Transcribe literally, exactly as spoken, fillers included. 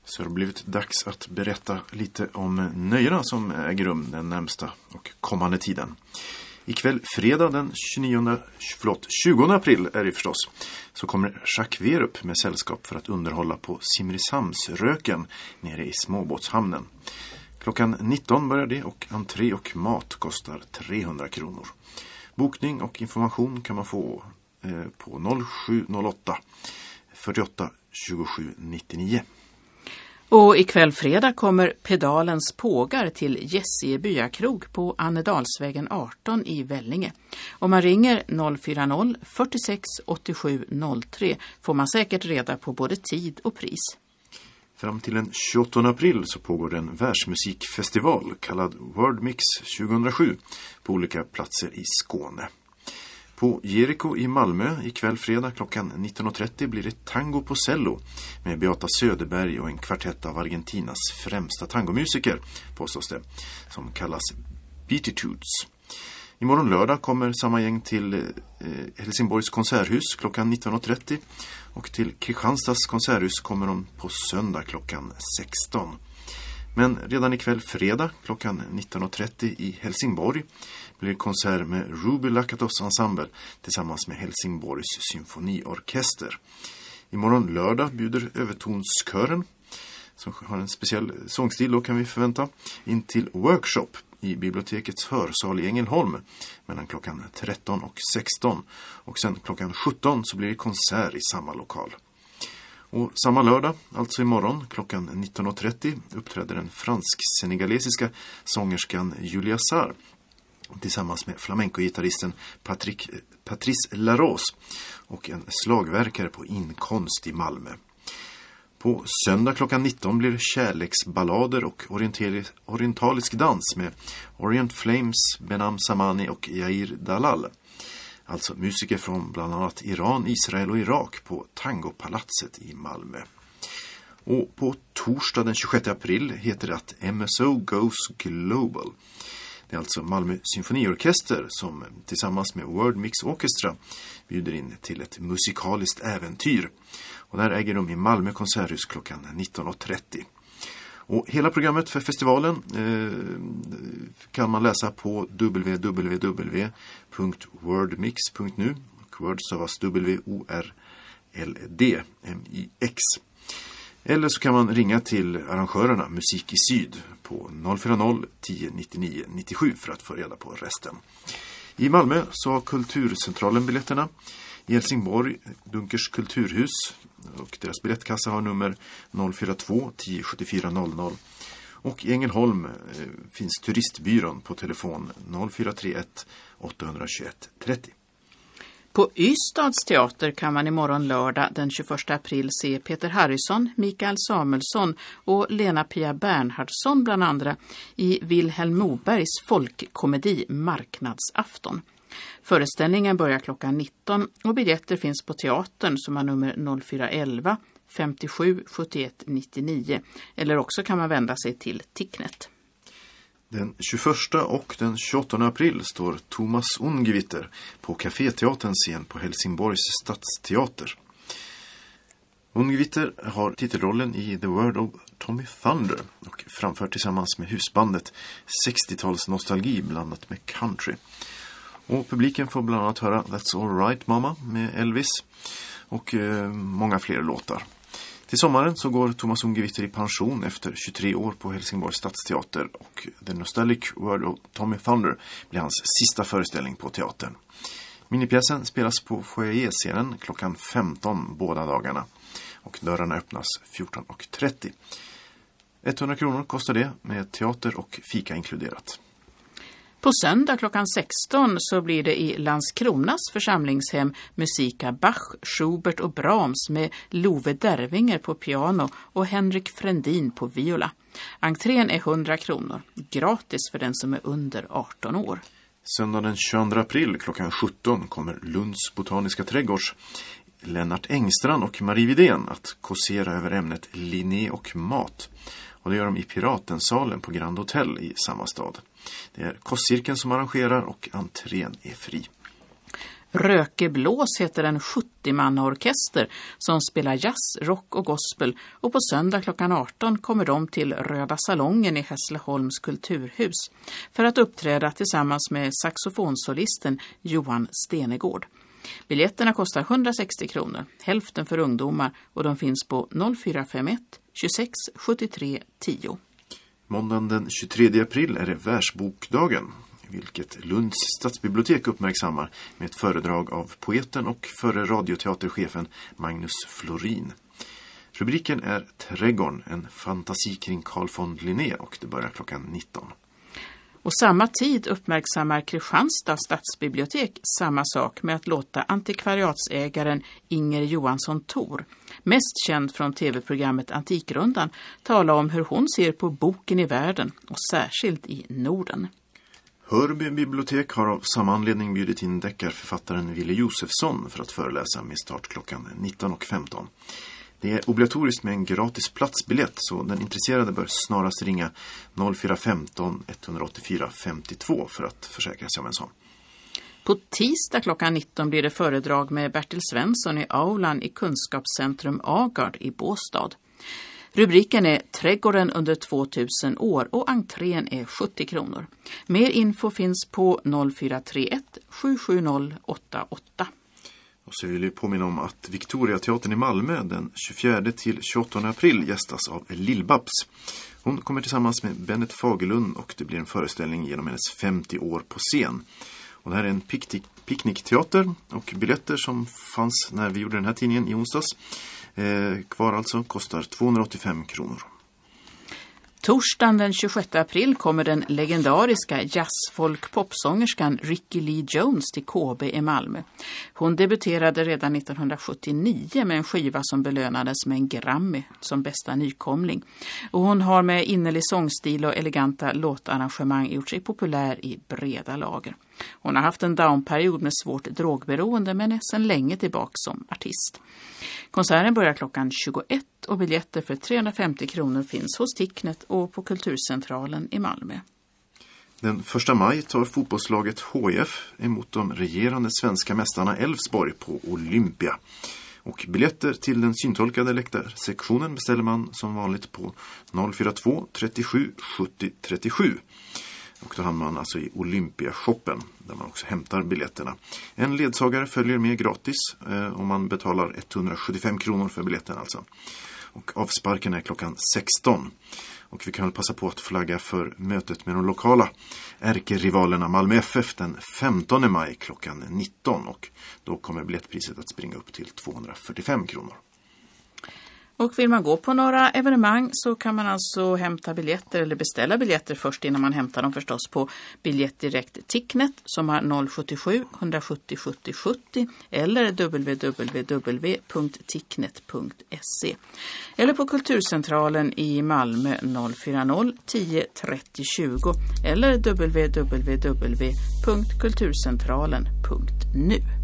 Så det har blivit dags att berätta lite om nöjena som äger rum den närmsta och kommande tiden. Ikväll fredag den tjugonionde, förlåt, tjugonde april är det förstås, så kommer Jacques Werup med sällskap för att underhålla på Simrishamnsröken nere i småbåtshamnen. Klockan nitton börjar det och entré och mat kostar trehundra kronor. Bokning och information kan man få eh, på noll sju noll åtta fyrtioåtta tjugosju nittionio. Och ikväll fredag kommer Pedalens pågar till Gässie byakrog på Annedalsvägen arton i Vellinge. Om man ringer noll fyra noll fyrtiosex åttiosju noll tre får man säkert reda på både tid och pris. Fram till den tjugoåttonde april så pågår en världsmusikfestival kallad World Mix tjugohundrasju på olika platser i Skåne. På Jericho i Malmö ikväll fredag klockan nitton och trettio blir det tango på cello med Beata Söderberg och en kvartett av Argentinas främsta tangomusiker, påstås det, som kallas Beatitudes. Imorgon lördag kommer samma gäng till eh, Helsingborgs konserthus klockan nitton och trettio och till Kristianstads konserthus kommer de på söndag klockan sexton. Men redan ikväll fredag klockan nitton och trettio i Helsingborg blir konsert med Ruby Lakatos ensemble tillsammans med Helsingborgs symfoniorkester. Imorgon lördag bjuder Övertonskören, som har en speciell sångstil då kan vi förvänta, in till workshop i bibliotekets hörsal i Ängelholm mellan klockan tretton och sexton. Och sen klockan sjutton så blir det konsert i samma lokal. Och samma lördag, alltså imorgon, klockan nitton och trettio uppträder den fransk-senegalesiska sångerskan Julia Sarr tillsammans med flamenco-gitarristen Patrick, Patrice Larose och en slagverkare på Inkonst i Malmö. På söndag klockan nitton blir det kärleksballader och orientalisk dans med Orient Flames, Benam Samani och Yair Dalal. Alltså musiker från bland annat Iran, Israel och Irak på Tangopalatset i Malmö. Och på torsdag den tjugosjätte april heter det att M S O Goes Global. Det är alltså Malmö symfoniorkester som tillsammans med World Mix Orchestra bjuder in till ett musikaliskt äventyr. Och där äger de i Malmö konserthus klockan nitton och trettio. Och hela programmet för festivalen eh, kan man läsa på w w w punkt wordmix punkt nu. Och Word stavas W O R L D M I X. Eller så kan man ringa till arrangörerna Musik i Syd på noll fyra noll tio nittionio nittiosju för att få reda på resten. I Malmö så har Kulturcentralen biljetterna. I Helsingborg Dunkers kulturhus och deras biljettkassa har nummer noll fyra två tio sjuttiofyra noll noll. Och i Ängelholm eh, finns turistbyrån på telefon noll fyra tre ett åtta två ett trettio. På Ystads teater kan man imorgon lördag den tjugoförsta april se Peter Harrison, Mikael Samuelsson och Lena-Pia Bernhardsson bland andra i Vilhelm Mobergs folkkomedi Marknadsafton. Föreställningen börjar klockan nitton och biljetter finns på teatern som har nummer noll fyra elva femtiosju sjuttioett nittionio eller också kan man vända sig till Ticknet. Den tjugoförsta och den tjugoåttonde april står Thomas Ungewitter på Caféteaterns scen på Helsingborgs stadsteater. Ungewitter har titelrollen i The World of Tommy Thunder och framför tillsammans med husbandet sextiotals nostalgi blandat med country. Och publiken får bland annat höra That's All Right Mama med Elvis och eh, många fler låtar. Till sommaren så går Thomas Ungewitter i pension efter tjugotre år på Helsingborgs stadsteater och The Nostalgic World of Tommy Thunder blir hans sista föreställning på teatern. Minipjäsen spelas på foajéscenen klockan femton båda dagarna och dörrarna öppnas fjorton och trettio. hundra kronor kostar det med teater och fika inkluderat. På söndag klockan sexton så blir det i Landskronas församlingshem musik av Bach, Schubert och Brahms med Love Dervinger på piano och Henrik Frendin på viola. Entrén är hundra kronor, gratis för den som är under arton år. Söndag den tjugoandra april klockan sjutton kommer Lunds botaniska trädgårds Lennart Engstrand och Marie Widén att kåsera över ämnet Linné och mat. Och det gör de i Piratensalen på Grand Hotel i samma stad. Det är kostcirkeln som arrangerar och entrén är fri. Rökeblås heter en sjuttio-mannaorkester som spelar jazz, rock och gospel, och på söndag klockan arton kommer de till Röda salongen i Hässleholms kulturhus för att uppträda tillsammans med saxofonsolisten Johan Stenegård. Biljetterna kostar hundrasextio kronor, hälften för ungdomar, och de finns på noll fyra fem ett tjugosex sjuttiotre tio. Måndagen den tjugotredje april är det Världsbokdagen, vilket Lunds stadsbibliotek uppmärksammar med ett föredrag av poeten och förre radioteaterchefen Magnus Florin. Rubriken är Trädgården, en fantasi kring Carl von Linné, och det börjar klockan nitton. Och samma tid uppmärksammar Kristianstad stadsbibliotek samma sak med att låta antikvariatsägaren Inger Johansson Thor, mest känd från tv-programmet Antikrundan, tala om hur hon ser på boken i världen och särskilt i Norden. Hörby bibliotek har av samma anledning bjudit in deckarförfattaren Ville Josefsson för att föreläsa med start klockan nitton och femton. Det är obligatoriskt med en gratis platsbiljett, så den intresserade bör snarast ringa noll fyra femton ett åtta fyra fem två för att försäkra sig om en sån. På tisdag klockan nitton blir det föredrag med Bertil Svensson i aulan i Kunskapscentrum Agard i Båstad. Rubriken är Trädgården under tvåtusen år och entrén är sjuttio kronor. Mer info finns på noll fyra tre ett sju sju noll åtta åtta. Och så vill jag påminna om att Victoriateatern i Malmö den tjugofjärde till tjugoåttonde april gästas av Lill-Babs. Hon kommer tillsammans med Bennet Fagerlund och det blir en föreställning genom hennes femtio år på scen. Och det här är en pick- picknickteater, och biljetter som fanns när vi gjorde den här tidningen i onsdags eh, kvar alltså kostar tvåhundraåttiofem kronor. Torsdagen den tjugosjätte april kommer den legendariska jazzfolk-popsångerskan Ricky Lee Jones till K B i Malmö. Hon debuterade redan nittonhundrasjuttionio med en skiva som belönades med en Grammy som bästa nykomling. Och hon har med innerlig sångstil och eleganta låtarrangemang gjort sig populär i breda lager. Hon har haft en downperiod med svårt drogberoende men är sedan länge tillbaka som artist. Konserten börjar klockan tjugoett och biljetter för trehundrafemtio kronor finns hos Ticknet och på Kulturcentralen i Malmö. Den första maj tar fotbollslaget H I F emot de regerande svenska mästarna Elfsborg på Olympia. Och biljetter till den syntolkade läktarsektionen beställer man som vanligt på noll fyra två trettiosju sjuttio trettiosju. Och då hamnar man alltså i Olympia-shoppen där man också hämtar biljetterna. En ledsagare följer med gratis eh, om man betalar etthundrasjuttiofem kronor för biljetten alltså. Och avsparken är klockan sexton. Och vi kan väl passa på att flagga för mötet med de lokala ärkerivalerna Malmö F F den femtonde maj klockan nitton. Och då kommer biljettpriset att springa upp till tvåhundrafyrtiofem kronor. Och vill man gå på några evenemang så kan man alltså hämta biljetter eller beställa biljetter först innan man hämtar dem förstås på Biljettdirekt Ticknet som har noll sju sju ett sju noll sjuttio sjuttio eller w w w punkt ticknet punkt se eller på Kulturcentralen i Malmö noll fyra noll tio trettio tjugo eller w w w punkt kulturcentralen punkt nu.